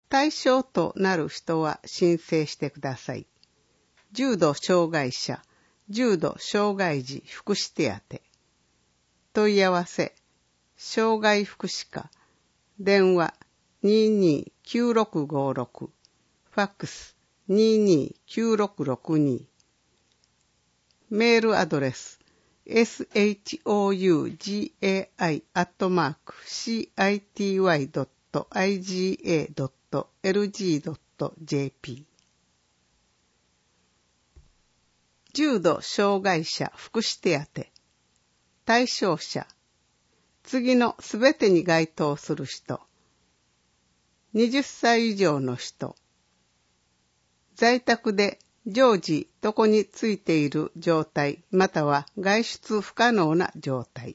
対象となる人は申請してください。重度障害者、重度障害児福祉手当。問い合わせ、障害福祉課、電話229656、ファックス229662、メールアドレス、shougai@city.iga.lg.jp。 重度障害者福祉手当。対象者、次のすべてに該当する人。20歳以上の人。在宅で常時床についている状態または外出不可能な状態。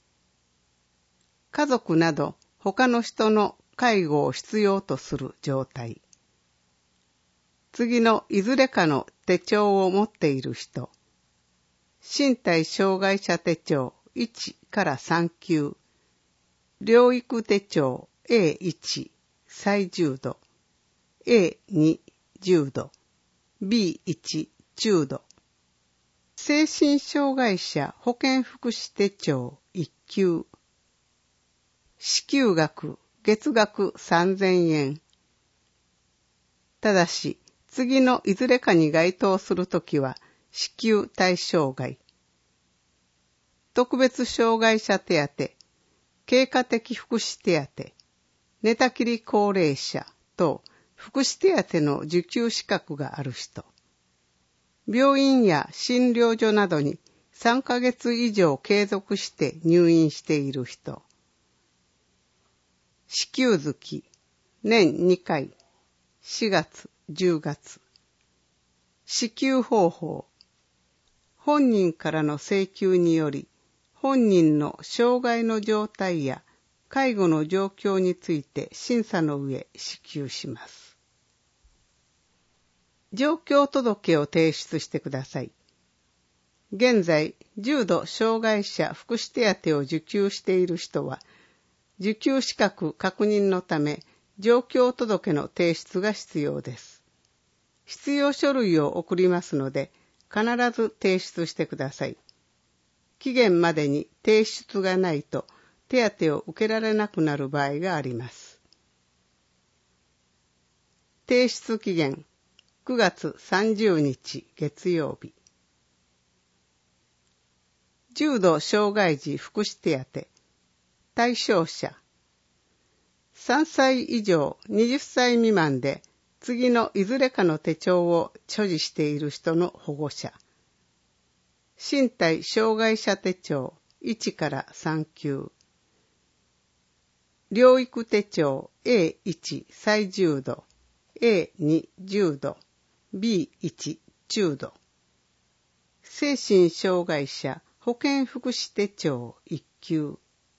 家族など他の人の介護を必要とする状態。次のいずれかの手帳を持っている人。身体障害者手帳1から3級。療育手帳 A1 最重度。A2 重度。B1 中度。精神障害者保健福祉手帳1級。支給額月額3000円。ただし、次のいずれかに該当するときは支給対象外。特別障害者手当、経過的福祉手当、寝たきり高齢者と福祉手当の受給資格がある人。病院や診療所などに3ヶ月以上継続して入院している人。支給月、年2回、4月、10月。支給方法。本人からの請求により、本人の障害の状態や介護の状況について審査の上支給します。状況届を提出してください。現在、重度障害者福祉手当を受給している人は、受給資格確認のため、状況届の提出が必要です。必要書類を送りますので、必ず提出してください。期限までに提出がないと、手当を受けられなくなる場合があります。提出期限、9月30日月曜日。重度障害児福祉手当。対象者。3歳以上20歳未満で次のいずれかの手帳を所持している人の保護者。身体障害者手帳1から3級。療育手帳 A1 最重度、A2 重度、B1 中度。精神障害者保健福祉手帳1級。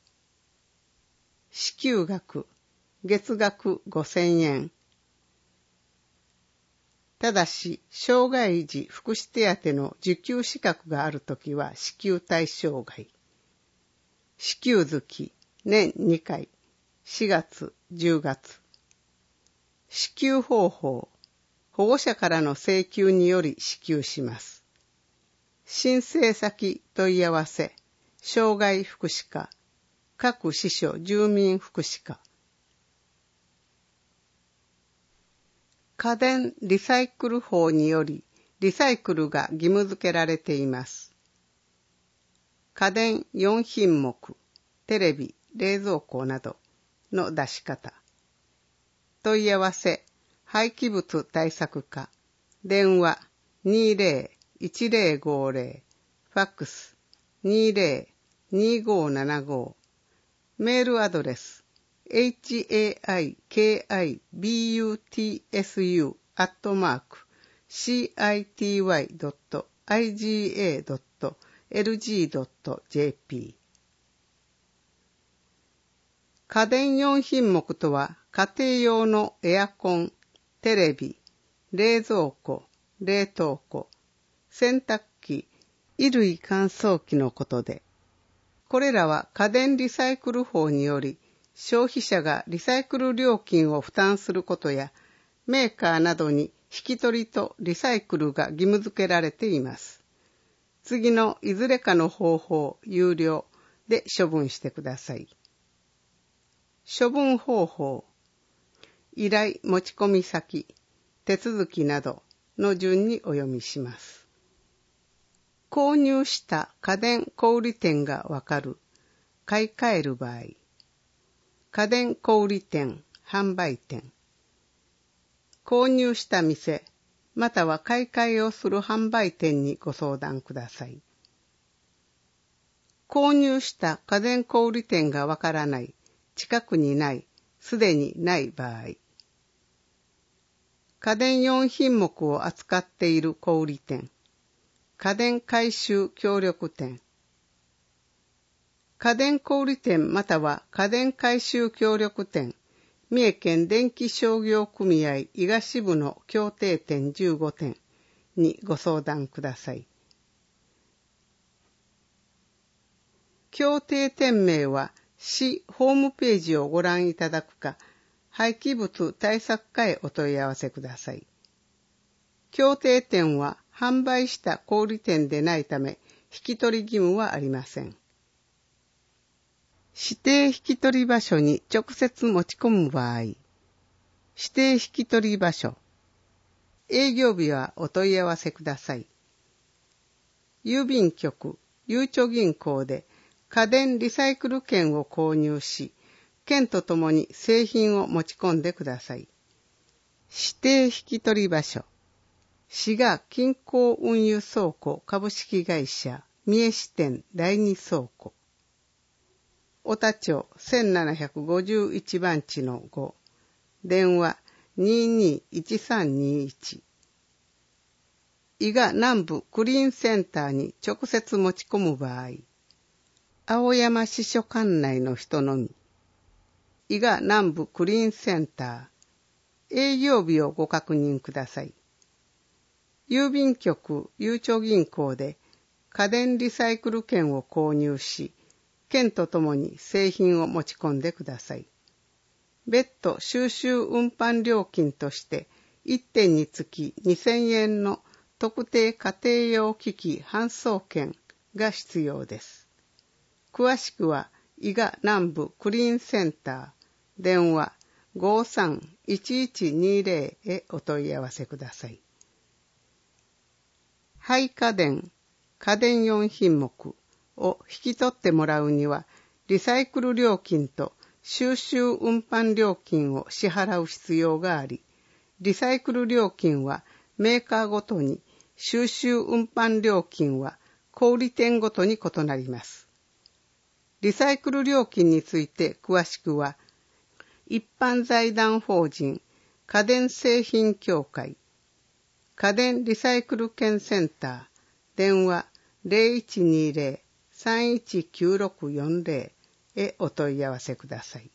支給額、月額5000円。ただし、障害児福祉手当の受給資格があるときは支給対象外。支給月、年2回、4月、10月。支給方法、保護者からの請求により支給します。申請先問い合わせ、障害福祉課、各支所住民福祉課。家電リサイクル法によりリサイクルが義務付けられています。家電4品目、テレビ、冷蔵庫などの出し方。問い合わせ、廃棄物対策課、電話20-1050、ファックス20-2575、メールアドレス、haikibutsu@city.iga.lg.jp。 家電4品目とは家庭用のエアコン、テレビ、冷蔵庫、冷凍庫、洗濯機、衣類乾燥機のことで、これらは家電リサイクル法により消費者がリサイクル料金を負担することや、メーカーなどに引き取りとリサイクルが義務付けられています。次のいずれかの方法、有料で処分してください。処分方法、依頼持ち込み先、手続きなどの順にお読みします。購入した家電小売店がわかる、買い替える場合、家電小売店、販売店、購入した店、または買い替えをする販売店にご相談ください。購入した家電小売店がわからない、近くにない、すでにない場合、家電4品目を扱っている小売店、家電回収協力店、家電小売店または家電回収協力店、三重県電気商業組合伊賀支部の協定店15店にご相談ください。協定店名は市ホームページをご覧いただくか、廃棄物対策課へお問い合わせください。協定店は販売した小売店でないため、引き取り義務はありません。指定引き取り場所に直接持ち込む場合、指定引き取り場所、営業日はお問い合わせください。郵便局、ゆうちょ銀行で家電リサイクル券を購入し、券とともに製品を持ち込んでください。指定引き取り場所、滋賀金港運輸倉庫株式会社三重支店第2倉庫。小田町1751番地の5、電話221321。伊賀南部クリーンセンターに直接持ち込む場合、青山支所管内の人のみ、伊賀南部クリーンセンター、営業日をご確認ください。郵便局、ゆうちょ銀行で家電リサイクル券を購入し、券とともに製品を持ち込んでください。別途収集運搬料金として1点につき2000円の特定家庭用機器搬送券が必要です。詳しくは伊賀南部クリーンセンター電話 53-1120 へお問い合わせください。廃家電、家電4品目を引き取ってもらうには、リサイクル料金と収集運搬料金を支払う必要があり、リサイクル料金はメーカーごとに、収集運搬料金は小売店ごとに異なります。リサイクル料金について詳しくは、一般財団法人家電製品協会家電リサイクル券センター電話 0120-319640 へお問い合わせください。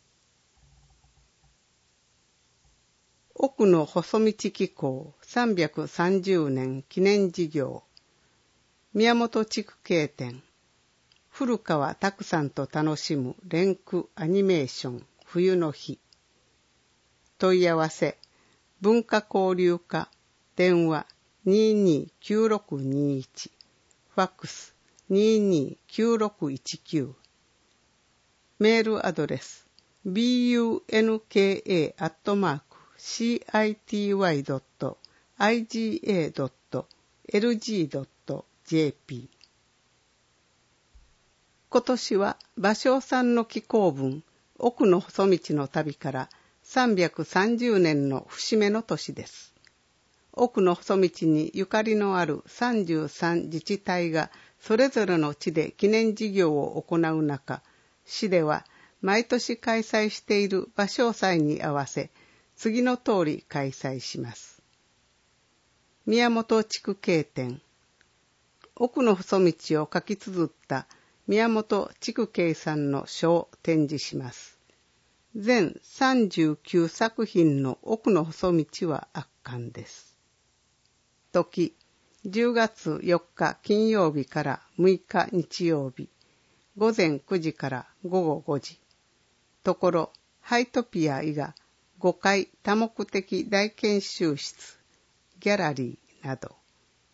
奥の細道機構330年記念事業宮本地区系店古川拓さんと楽しむ連句アニメーション冬の日問い合わせ文化交流課電話229621ファックス229619メールアドレス bunka@city.iga.lg.jp 今年は芭蕉さんの紀行文奥の細道の旅から330年の節目の年です。奥の細道にゆかりのある33自治体がそれぞれの地で記念事業を行う中、市では毎年開催している芭蕉祭に合わせ、次の通り開催します。宮本地区系店、奥の細道を書き綴った宮本地区系さんの書を展示します。全39作品の奥の細道は圧巻です。時、10月4日金曜日から6日日曜日、午前9時から午後5時。 ところ、ハイトピア以外、5階多目的大研修室、ギャラリーなど。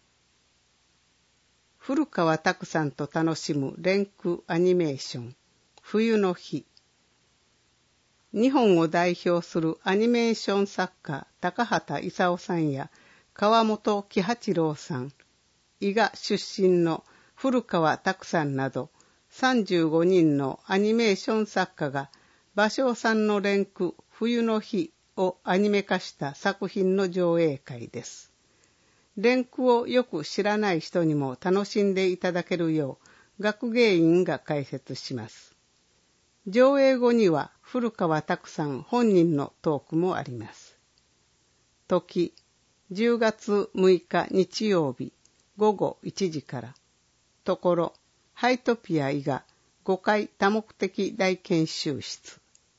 古川拓さんと楽しむ連句アニメーション、冬の日。日本を代表するアニメーション作家、高畑勲さんや川本喜八郎さん、伊賀出身の古川拓さんなど、35人のアニメーション作家が、芭蕉さんの連句冬の日をアニメ化した作品の上映会です。連句をよく知らない人にも楽しんでいただけるよう、学芸員が解説します。上映後には古川拓さん本人のトークもあります。時、10月6日日曜日午後1時から。ところ、ハイトピア伊賀5階多目的大研修室。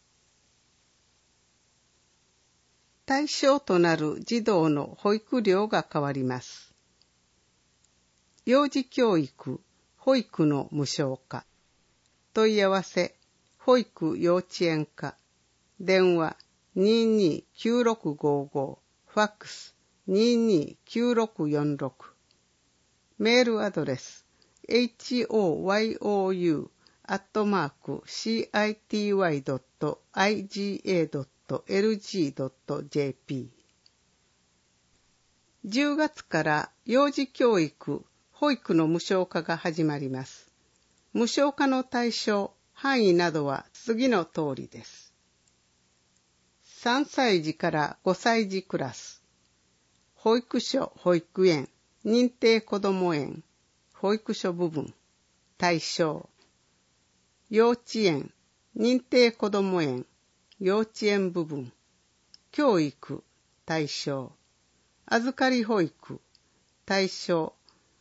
対象となる児童の保育料が変わります。幼児教育、保育の無償化。問い合わせ、保育幼稚園課。電話229655。ファックス229646。メールアドレス、hoyou@city.iga.lg.jp。 10月から幼児教育、保育の無償化が始まります。無償化の対象、範囲などは次の通りです。3歳児から5歳児クラス、保育所・保育園、認定こども園、保育所部分、対象。幼稚園、認定こども園、幼稚園部分、教育、対象。預かり保育、対象。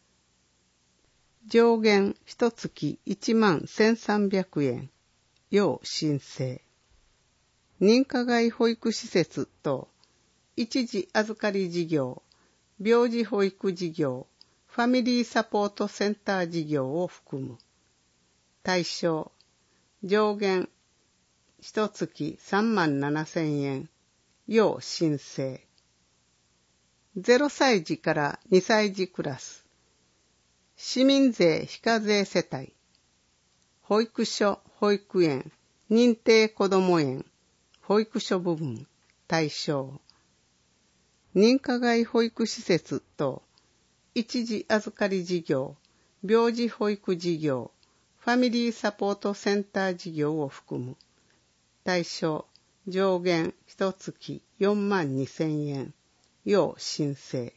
上限1月11,300円、要申請。認可外保育施設と、一時預かり事業、病児保育事業、ファミリーサポートセンター事業を含む。対象、上限、1月37,000円、要申請。0歳児から2歳児クラス、市民税非課税世帯、保育所・保育園、認定こども園、保育所部分、対象。認可外保育施設と、一時預かり事業、病児保育事業、ファミリーサポートセンター事業を含む。対象、上限1月42,000円、要申請。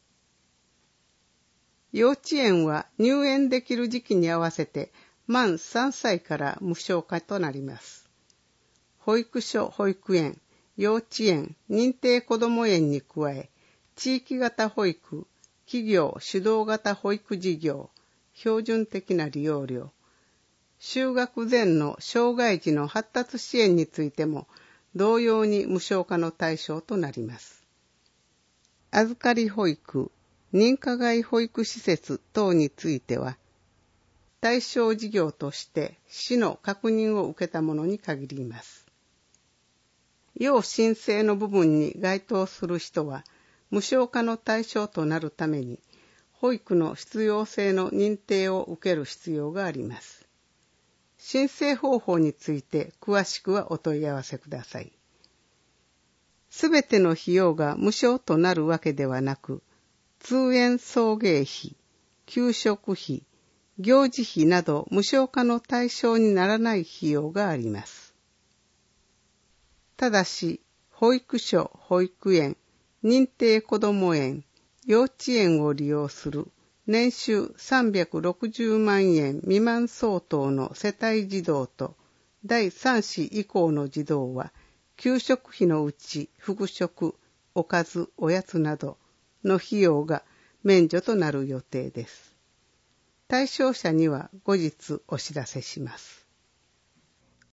幼稚園は入園できる時期に合わせて満3歳から無償化となります。保育所・保育園、幼稚園、認定こども園に加え、地域型保育、企業主導型保育事業、標準的な利用料、就学前の障害児の発達支援についても同様に無償化の対象となります。預かり保育、認可外保育施設等については、対象事業として市の確認を受けたものに限ります。要申請の部分に該当する人は、無償化の対象となるために、保育の必要性の認定を受ける必要があります。申請方法について詳しくはお問い合わせください。すべての費用が無償となるわけではなく、通園送迎費、給食費、行事費など無償化の対象にならない費用があります。ただし、保育所・保育園、認定こども園、幼稚園を利用する年収360万円未満相当の世帯児童と第3子以降の児童は、給食費のうち副食、おかず、おやつなどの費用が免除となる予定です。対象者には後日お知らせします。